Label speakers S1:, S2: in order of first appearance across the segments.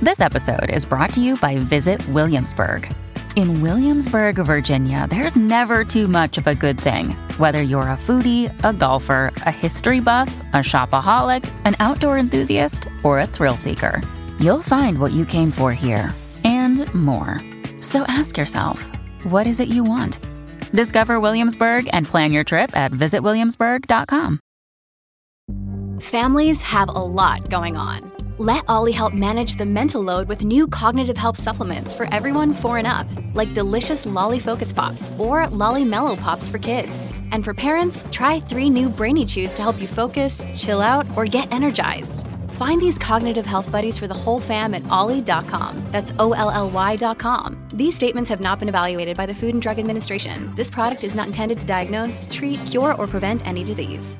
S1: This episode is brought to you by Visit Williamsburg. In Williamsburg, Virginia, there's never too much of a good thing. Whether you're a foodie, a golfer, a history buff, a shopaholic, an outdoor enthusiast, or a thrill seeker, you'll find what you came for here and more. So ask yourself, what is it you want? Discover Williamsburg and plan your trip at visitwilliamsburg.com.
S2: Families have a lot going on. Let Ollie help manage the mental load with new cognitive help supplements for everyone 4 and up, like delicious Lolly Focus Pops or Lolly Mellow Pops for kids. And for parents, try 3 new Brainy Chews to help you focus, chill out, or get energized. Find these cognitive health buddies for the whole fam at ollie.com. That's OLLY.com. These statements have not been evaluated by the Food and Drug Administration. This product is not intended to diagnose, treat, cure, or prevent any disease.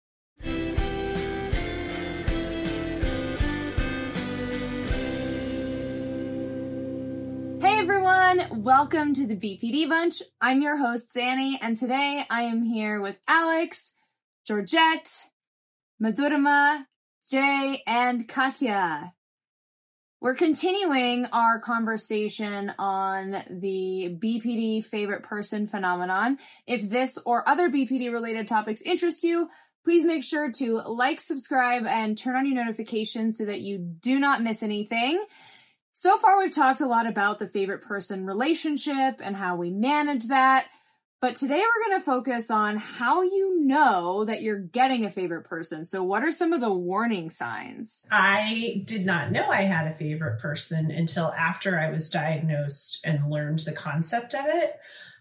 S3: Welcome to the BPD Bunch. I'm your host, Zanny, and today I am here with Alex, Georgette, Madhurima, Jay, and Katya. We're continuing our conversation on the BPD favorite person phenomenon. If this or other BPD related topics interest you, please make sure to like, subscribe, and turn on your notifications so that you do not miss anything. So far, we've talked a lot about the favorite person relationship and how we manage that. But today we're going to focus on how you know that you're getting a favorite person. So what are some of the warning signs?
S4: I did not know I had a favorite person until after I was diagnosed and learned the concept of it.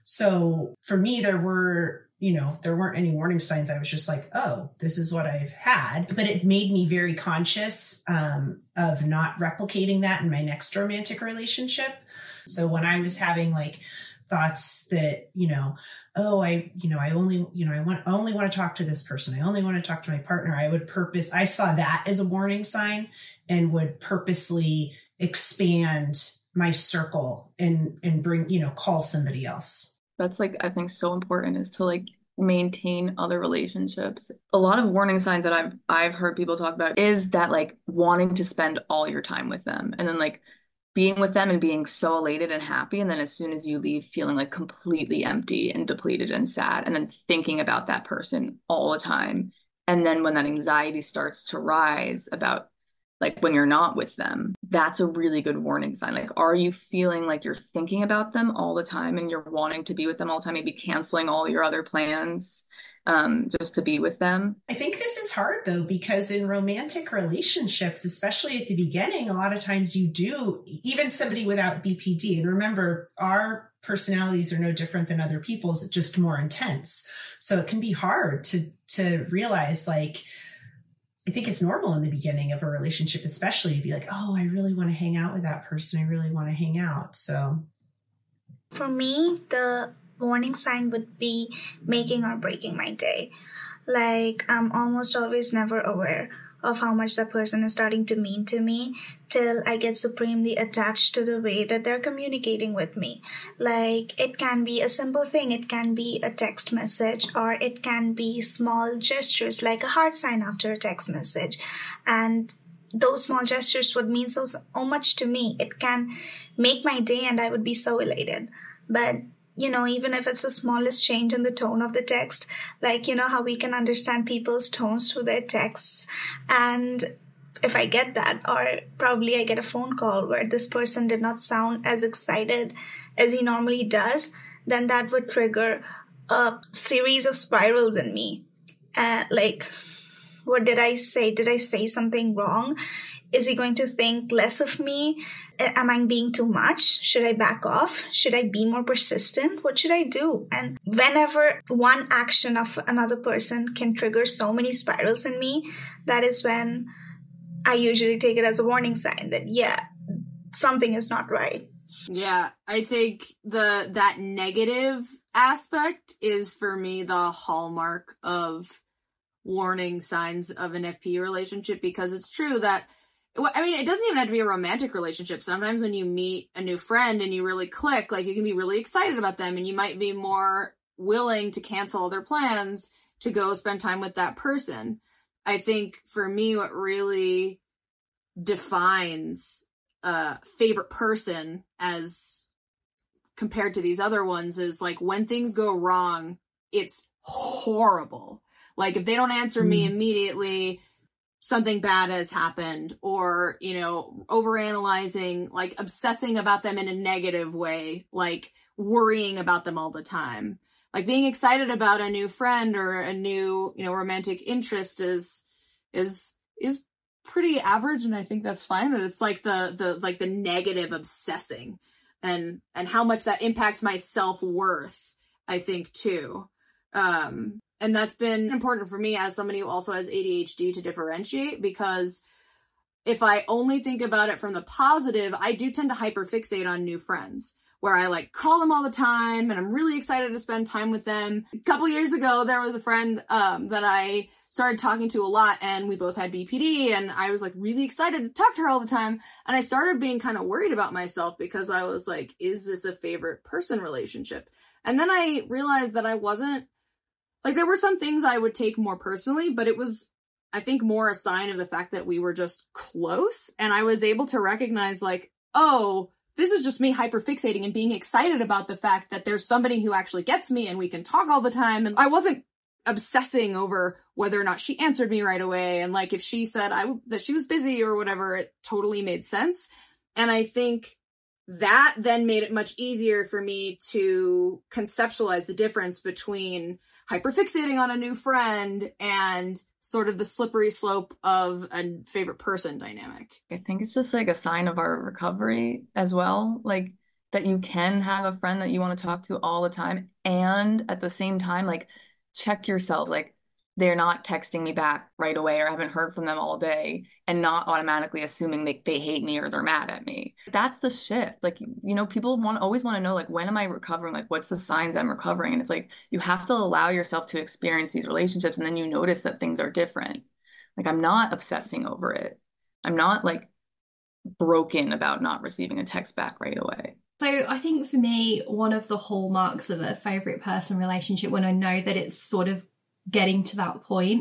S4: So for me, there weren't any warning signs. I was just like, oh, this is what I've had. But it made me very conscious of not replicating that in my next romantic relationship. So when I was having like thoughts that, I only want to talk to this person. I only want to talk to my partner. I saw that as a warning sign and would purposely expand my circle and bring, call somebody else.
S5: That's I think so important is to maintain other relationships. A lot of warning signs that I've heard people talk about is that wanting to spend all your time with them and then being with them and being so elated and happy. And then as soon as you leave, feeling completely empty and depleted and sad, and then thinking about that person all the time. And then when that anxiety starts to rise about when you're not with them, that's a really good warning sign. Are you feeling like you're thinking about them all the time and you're wanting to be with them all the time, maybe canceling all your other plans just to be with them?
S4: I think this is hard though, because in romantic relationships, especially at the beginning, a lot of times you do, even somebody without BPD, and remember, our personalities are no different than other people's, it's just more intense. So it can be hard to realize I think it's normal in the beginning of a relationship, especially to be like, oh, I really want to hang out with that person. I really want to hang out. So
S6: for me, the warning sign would be making or breaking my day. I'm almost always never aware of how much that person is starting to mean to me till I get supremely attached to the way that they're communicating with me. It can be a simple thing. It can be a text message, or it can be small gestures like a heart sign after a text message. And those small gestures would mean so much to me. It can make my day and I would be so elated. But even if it's the smallest change in the tone of the text, how we can understand people's tones through their texts. And if I get that, or probably I get a phone call where this person did not sound as excited as he normally does, then that would trigger a series of spirals in me. What did I say? Did I say something wrong? Is he going to think less of me? Am I being too much? Should I back off? Should I be more persistent? What should I do? And whenever one action of another person can trigger so many spirals in me, that is when I usually take it as a warning sign that, something is not right.
S3: Yeah, I think that negative aspect is for me the hallmark of warning signs of an FP relationship, because it's true that it doesn't even have to be a romantic relationship. Sometimes when you meet a new friend and you really click, you can be really excited about them and you might be more willing to cancel all their plans to go spend time with that person. I think for me, what really defines
S7: favorite person as compared to these other ones is like when things go wrong, it's horrible. Like if they don't answer me immediately, something bad has happened, or, you know, overanalyzing, like obsessing about them in a negative way, like worrying about them all the time. Like being excited about a new friend or a new, you know, romantic interest is pretty average, and I think that's fine. But it's like the negative obsessing and how much that impacts my self-worth, I think too. And that's been important for me as somebody who also has ADHD to differentiate, because if I only think about it from the positive, I do tend to hyperfixate on new friends, where I like call them all the time and I'm really excited to spend time with them. A couple years ago, there was a friend that I started talking to a lot, and we both had BPD, and I was like really excited to talk to her all the time. And I started being kind of worried about myself because I was like, is this a favorite person relationship? And then I realized that I wasn't, like, there were some things I would take more personally, but it was, I think, more a sign of the fact that we were just close. And I was able to recognize, like, oh, this is just me hyperfixating and being excited about the fact that there's somebody who actually gets me and we can talk all the time. And I wasn't obsessing over whether or not she answered me right away. And like, if she said that she was busy or whatever, it totally made sense. And I think that then made it much easier for me to conceptualize the difference between hyperfixating on a new friend and sort of the slippery slope of a favorite person dynamic.
S5: I think it's just like a sign of our recovery as well, like that you can have a friend that you want to talk to all the time, and at the same time, like, check yourself, like, they're not texting me back right away, or I haven't heard from them all day, and not automatically assuming they hate me or they're mad at me. That's the shift. Like, you know, people always want to know, like, when am I recovering? Like, what's the signs I'm recovering? And it's like, you have to allow yourself to experience these relationships, and then you notice that things are different. Like, I'm not obsessing over it. I'm not like broken about not receiving a text back right away.
S8: So I think for me, one of the hallmarks of a favorite person relationship, when I know that it's sort of getting to that point,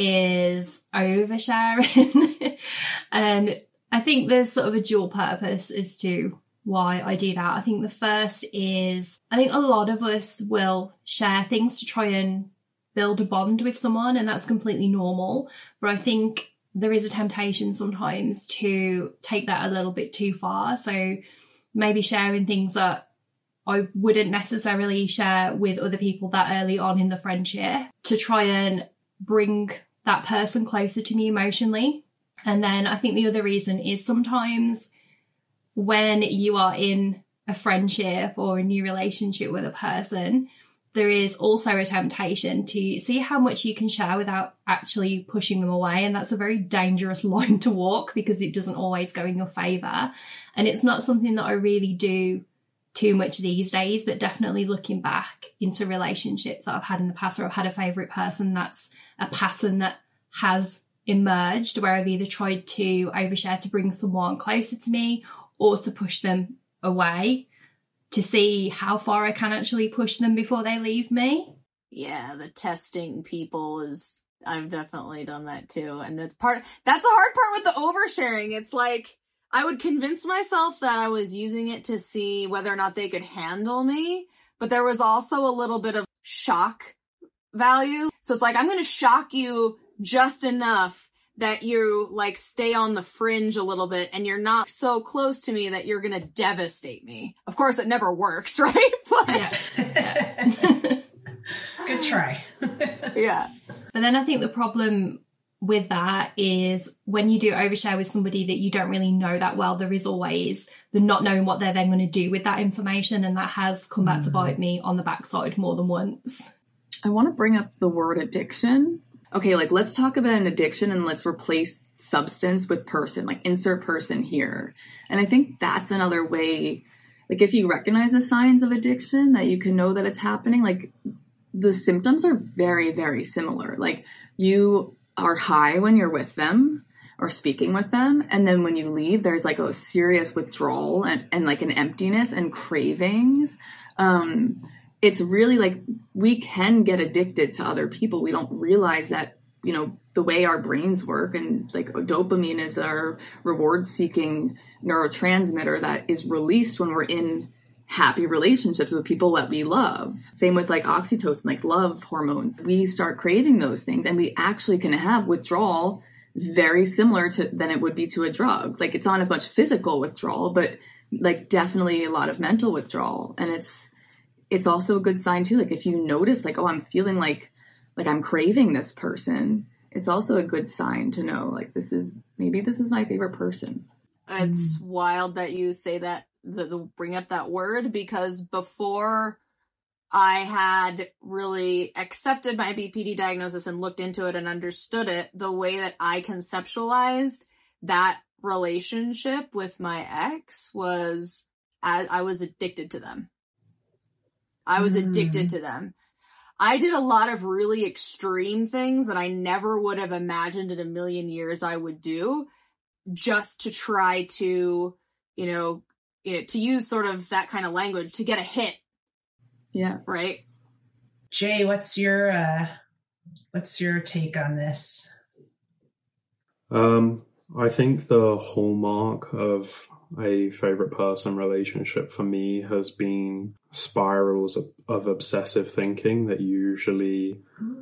S8: is oversharing. And I think there's sort of a dual purpose as to why I do that. I think the first is, I think a lot of us will share things to try and build a bond with someone, and that's completely normal. But I think there is a temptation sometimes to take that a little bit too far. So maybe sharing things that I wouldn't necessarily share with other people that early on in the friendship, to try and bring that person closer to me emotionally. And then I think the other reason is sometimes when you are in a friendship or a new relationship with a person, there is also a temptation to see how much you can share without actually pushing them away. And that's a very dangerous line to walk, because it doesn't always go in your favour. And it's not something that I really do too much these days, but definitely looking back into relationships that I've had in the past, or I've had a favourite person, that's a pattern that has emerged, where I've either tried to overshare to bring someone closer to me, or to push them away, to see how far I can actually push them before they leave me.
S7: Yeah, the testing people is, I've definitely done that too. And that's a hard part with the oversharing. It's like, I would convince myself that I was using it to see whether or not they could handle me, but there was also a little bit of shock value. So it's like, I'm going to shock you just enough that you like stay on the fringe a little bit, and you're not so close to me that you're going to devastate me. Of course, it never works, right? But
S8: yeah.
S4: Good try.
S7: Yeah.
S8: But then I think the problem with that is when you do overshare with somebody that you don't really know that well, there is always the not knowing what they're then going to do with that information. And that has come back to bite me on the backside more than once.
S5: I want to bring up the word addiction. Okay, like, let's talk about an addiction and let's replace substance with person, like insert person here. And I think that's another way, like, if you recognize the signs of addiction, that you can know that it's happening. Like, the symptoms are very, very similar. Like, you are high when you're with them or speaking with them, and then when you leave, there's like a serious withdrawal and like an emptiness and cravings. It's really like, we can get addicted to other people. We don't realize that you know, the way our brains work, and like dopamine is our reward seeking neurotransmitter that is released when we're in happy relationships with people that we love. Same with like oxytocin, like love hormones. We start craving those things, and we actually can have withdrawal very similar to than it would be to a drug. Like it's not as much physical withdrawal, but like definitely a lot of mental withdrawal. And it's also a good sign too. Like if you notice like, oh, I'm feeling like I'm craving this person, it's also a good sign to know like maybe this is my favorite person.
S7: It's wild that you say that, bring up that word, because before I had really accepted my BPD diagnosis and looked into it and understood it, the way that I conceptualized that relationship with my ex was I was addicted to them. I was addicted to them. I did a lot of really extreme things that I never would have imagined in a million years I would do, just to try to, to use sort of that kind of language, to get a hit.
S5: Yeah.
S7: Right.
S4: Jay, what's your take on this?
S9: I think the hallmark of a favorite person relationship for me has been spirals of obsessive thinking that usually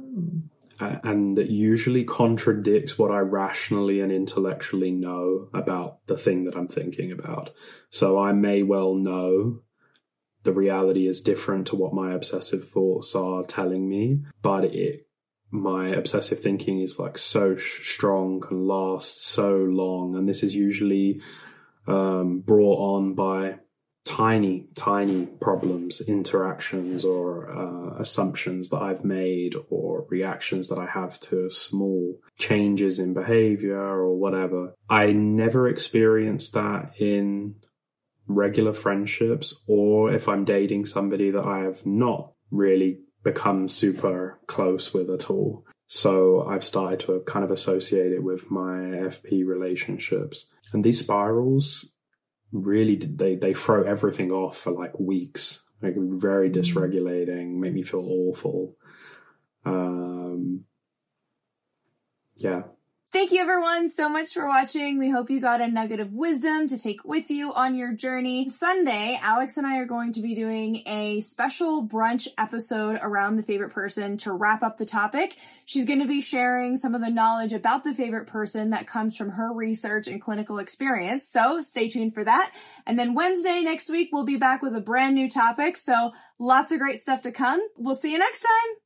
S9: contradicts what I rationally and intellectually know about the thing that I'm thinking about. So I may well know the reality is different to what my obsessive thoughts are telling me, but my obsessive thinking is like so strong, can last so long, and this is usually brought on by tiny problems, interactions, or assumptions that I've made, or reactions that I have to small changes in behavior or whatever. I never experienced that in regular friendships, or if I'm dating somebody that I have not really become super close with at all. So I've started to kind of associate it with my FP relationships. And these spirals really, they throw everything off for like weeks. Like very dysregulating, make me feel awful. Yeah.
S3: Thank you everyone so much for watching. We hope you got a nugget of wisdom to take with you on your journey. Sunday, Alex and I are going to be doing a special brunch episode around the favorite person to wrap up the topic. She's going to be sharing some of the knowledge about the favorite person that comes from her research and clinical experience. So stay tuned for that. And then Wednesday next week, we'll be back with a brand new topic. So lots of great stuff to come. We'll see you next time.